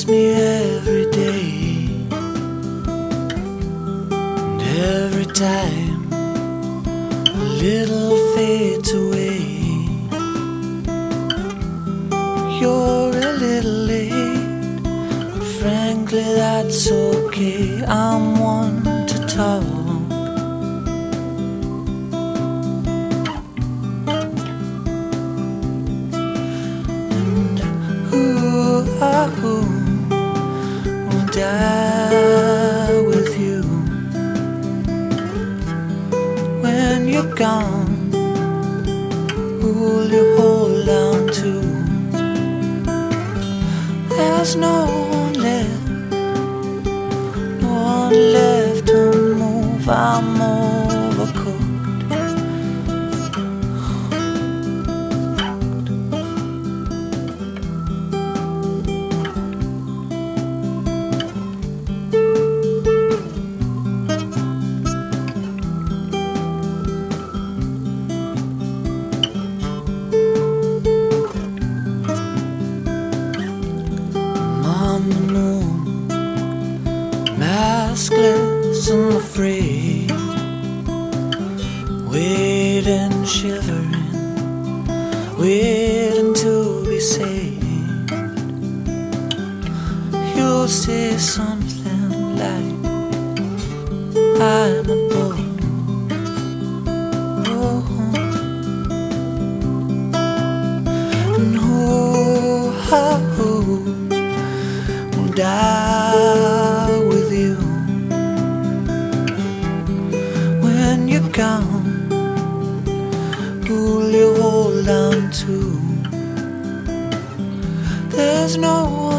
me every day, and every time a little fades away. You're a little late, but frankly that's okay. I'm one to talk. Who will die with you when you're gone? Who will you hold on to? There's no one left to move. I'm overcooked. On the moon, maskless and afraid, waiting, shivering, waiting to be saved. You'll say something like, I'm a boy. And who die with you when you're gone? Who'll you hold on to? There's no